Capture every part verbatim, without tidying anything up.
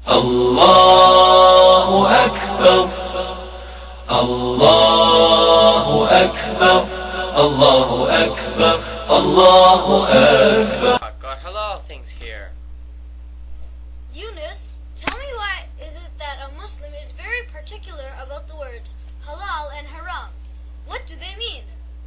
الله أكبر الله أكبر الله أكبر الله أكبر. I've got halal things here. Yunus, tell me why is it that a Muslim is very particular about the words halal and haram? What do they mean?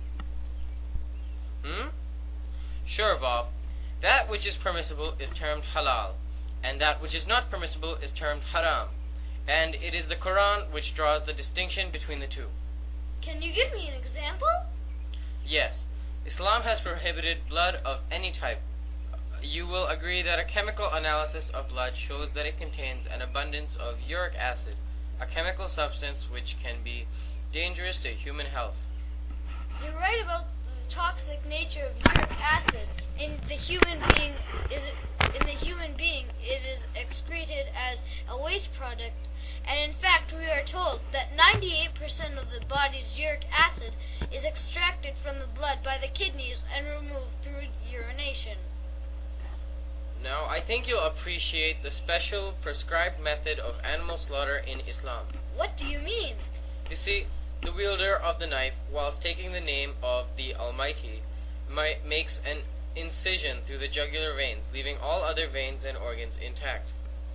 Hmm? Sure, Bob. That which is permissible is termed halal, and that which is not permissible is termed haram. And it is the Quran which draws the distinction between the two. Can you give me an example? Yes, Islam has prohibited blood of any type. You will agree that a chemical analysis of blood shows that it contains an abundance of uric acid, a chemical substance which can be dangerous to human health. You're right about the toxic nature of uric acid. In the human being, is in the human being, it is excreted as a waste product, and in fact, we are told that ninety-eight percent of the body's uric acid is extracted from the blood by the kidneys and removed through urination. Now, I think you'll appreciate the special prescribed method of animal slaughter in Islam. What do you mean? You see, the wielder of the knife, whilst taking the name of the Almighty, might, makes an incision through the jugular veins, leaving all other veins and organs intact.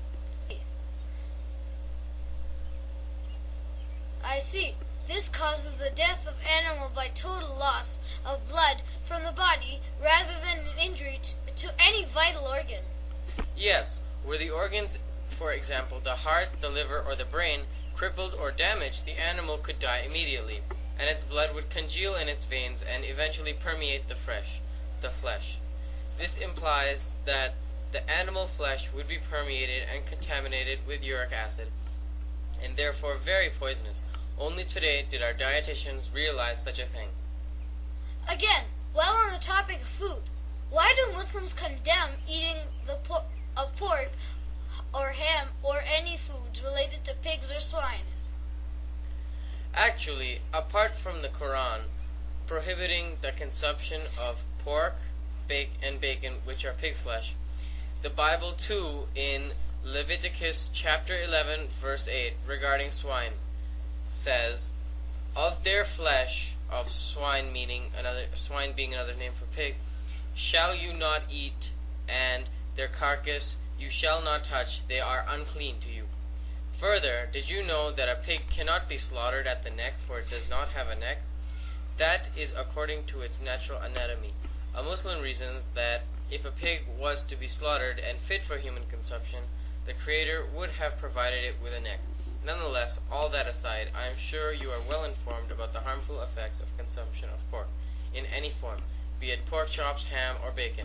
I see. This causes the death of animal by total loss of blood from the body rather than an injury to, to any vital organ. Yes, were the organs, for example, the heart, the liver, or the brain, crippled or damaged, the animal could die immediately, and its blood would congeal in its veins and eventually permeate the flesh. the flesh. This implies that the animal flesh would be permeated and contaminated with uric acid, and therefore very poisonous. Only today did our dietitians realize such a thing. Again, while on the topic of food, why do Muslims condemn eating the por of pork or ham or any foods related to pigs or swine? Actually, apart from the Quran prohibiting the consumption of pork, bake, and bacon, which are pig flesh, the Bible too, in Leviticus chapter eleven, verse eight, regarding swine, says, "Of their flesh," of swine meaning another swine being another name for pig, "shall you not eat, and their carcass you shall not touch; they are unclean to you." Further, did you know that a pig cannot be slaughtered at the neck, for it does not have a neck? That is according to its natural anatomy. A Muslim reasons that if a pig was to be slaughtered and fit for human consumption, the Creator would have provided it with a neck. Nonetheless, all that aside, I am sure you are well informed about the harmful effects of consumption of pork in any form, be it pork chops, ham, or bacon.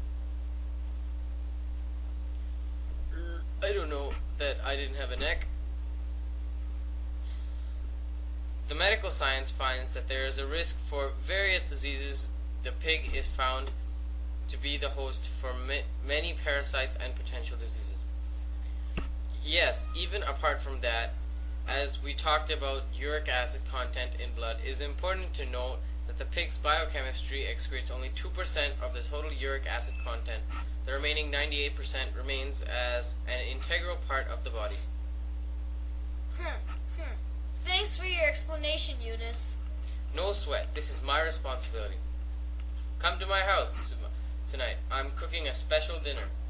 Er, I don't know that I didn't have a neck. The medical science finds that there is a risk for various diseases. The pig is found to be the host for ma many parasites and potential diseases. Yes, even apart from that, as we talked about uric acid content in blood, it is important to note that the pig's biochemistry excretes only two percent of the total uric acid content. The remaining ninety-eight percent remains as an integral part of the body. Hmm, hmm. Thanks for your explanation, Yunus. No sweat, this is my responsibility. Come to my house tonight. I'm cooking a special dinner.